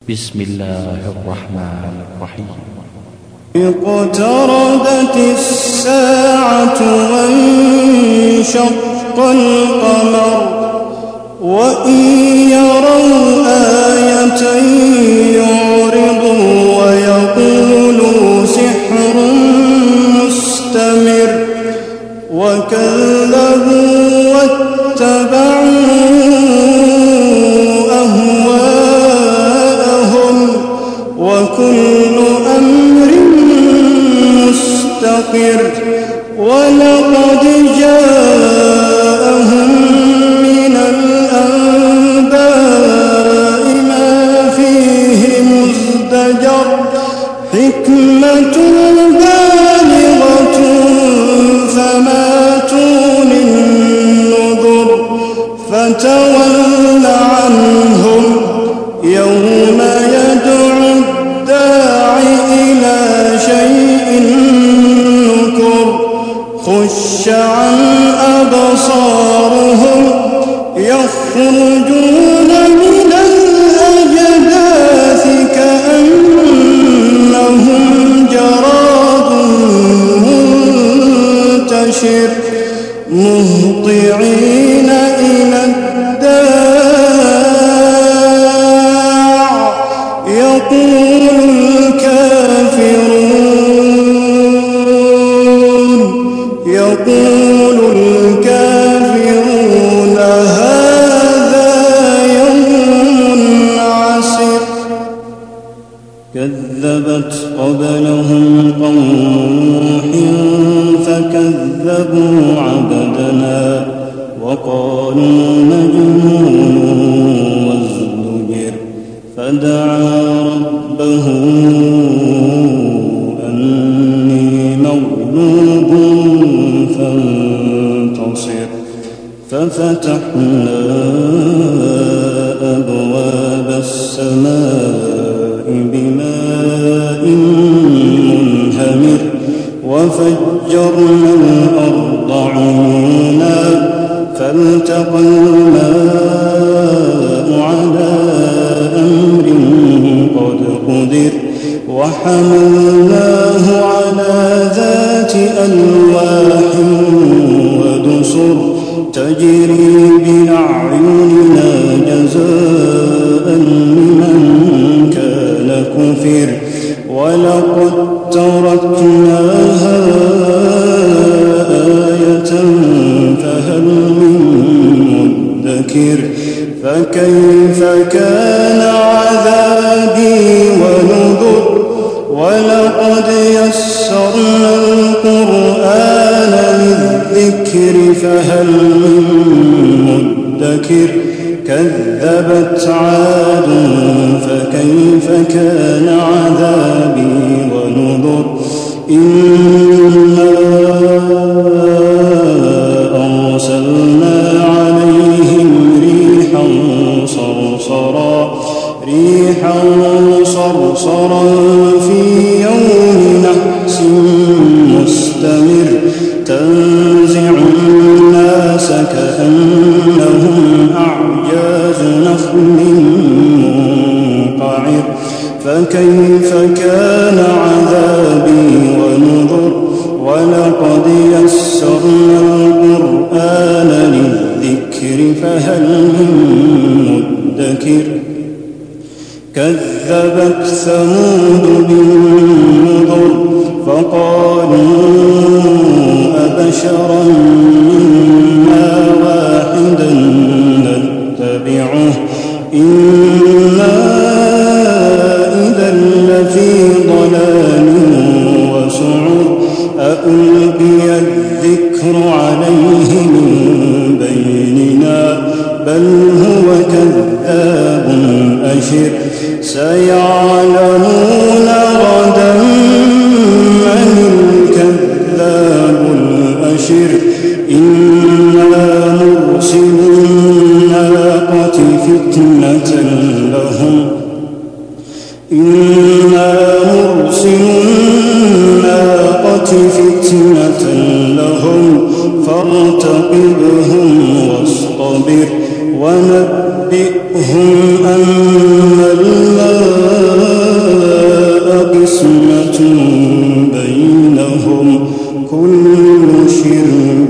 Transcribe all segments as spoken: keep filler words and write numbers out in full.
بسم الله الرحمن الرحيم. اقتربت الساعة وانشق القمر وإن يروا آية يعرضوا ويقولوا سحر مستمر وكذبوا واتبعوا أهواءهم وكل أمر مستقر ولقد جاءهم من الأنباء ما فيه مزدجر حكمة بالغة فما تغني النذر فتول عنهم يوم يدعو الداع إلى شيء نكر خش عن أبصارهم يخرجون من الأجداث كأنهم جراد منتشر مهطعين إلى الداع يقول الكافرون يقول الكافرون هذا يوم عسر كذبت قبلهم قوم نوح فكذبوا عبدنا وقالوا مجنون وازدجر فدعا ربه أني مغلوب فانتصر ففتحنا أبواب السماء بماء منهمر وفجرنا الأرض عيونا فالتقى الماء على أمر قد قدر وحملناه على ذات ألواح ودسر تجري بأعيننا جزاء لمن كان كفر ولقد تركناها آية فهل من مدكر فكيف كان عذابي ونذر ولقد يسرنا القرآن للذكر فهل من مدكر كذبت عاد فكيف كان عذابي ونذر إنا أرسلنا عليهم ريحا صرصرا ريحا صرصرا في يوم نحس مستمر تنزع الناس كأنهم أعجاز نخل منقعر فكيف كان عذابي ونذر ولقد يسرنا القرآن للذكر فهل من مدكر كذبت ثمود بالنذر فقالوا أبشرا منا واحدا نتبعه إنا إذا لفي ضلال وسعر أألقي الذكر عليه من بيننا بل هو كذاب أشر سيعلمون غدا من الكذاب الأشر إنا مرسل الناقة فتنة لهم إنا مرسل الناقة فتنة لهم فارتقبهم واصطبر ونبئهم أن الماء بينهم كل شرب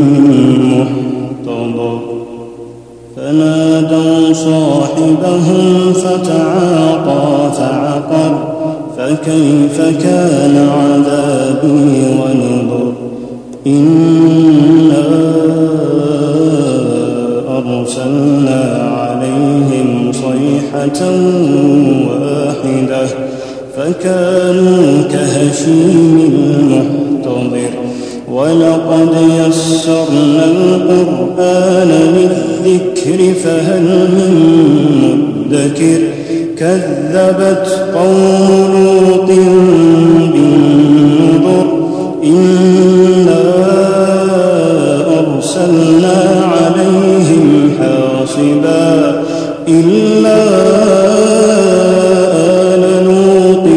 محتضر فنادوا صاحبهم فتعاطى فعقر فكيف كان عذابي ونذر إنا أرسلنا عليهم صيحة واحدة فكانوا كهشيم المحتضر ولقد يسرنا القرآن للذكر فهل من مدكر كذبت قوم لوط بالنذر إنا أرسلنا عليهم حاصبا إلا آل لوط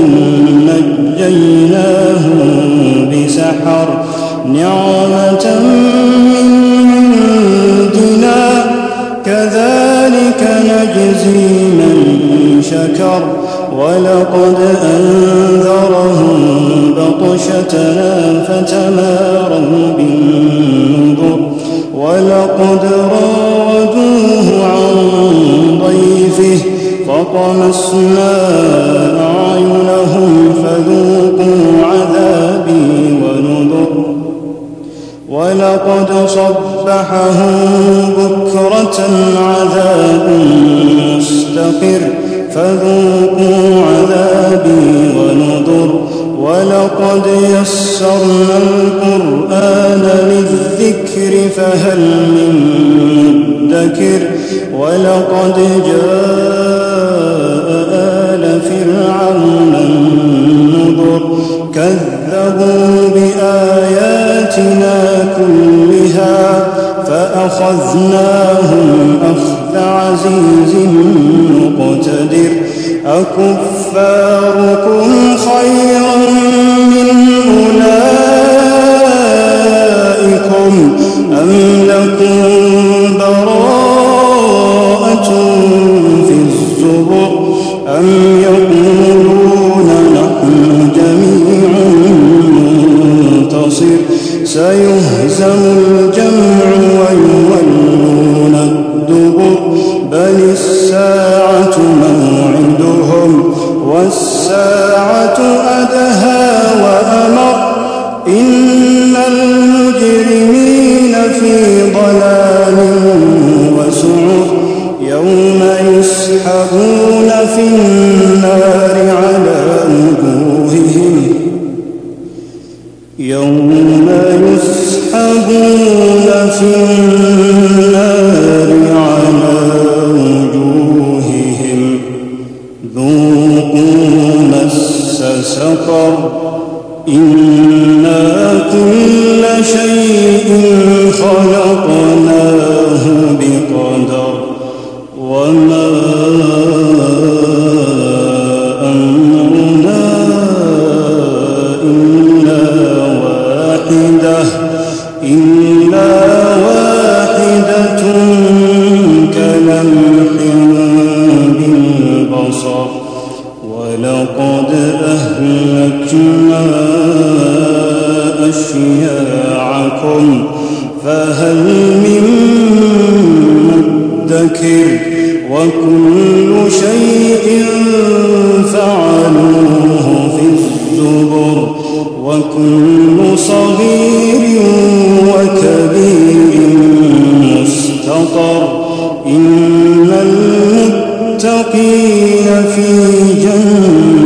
نجيناهم بسحر نعمة من عندنا كذلك نجزي من شكر ولقد أنذرهم بطشتنا فتماروا بالنذر ولقد راودوه عن ضيفه فطمسنا أعينهم فذوقوا عذابي ونذر ولقد صبحهم بكرة عذاب مستقر فذوقوا عذابي ونذر ولقد يسرنا القرآن للذكر فهل من مدكر ولقد جاء آل فرعون النذر كذبوا بآياتنا كلها فأخذناهم أخذ عزيز مقتدر أكفاركم خير من أولئكم أم لكم براءة في الزبر أم يقولون نحن جميع منتصر سيهزم الجمع ويولون الدبر بل الساعة موعدهم والساعة أدهى وأمر إن المجرمين في ضلال وسعر يوم يسحبون في النار على وجوههم يوم يسحبون في النار على وجوههم ذوقوا مس سقر إنا كل شيء خلقناه بقدر وما أمرنا إلا واحدة إلا واحدة كلمح بالبصر ولقد أهلكنا أشياعكم فهل من مدكر وكل شيء فعلوه في الزبر وكل صغير وكبير مستطر إن المتقين في جنة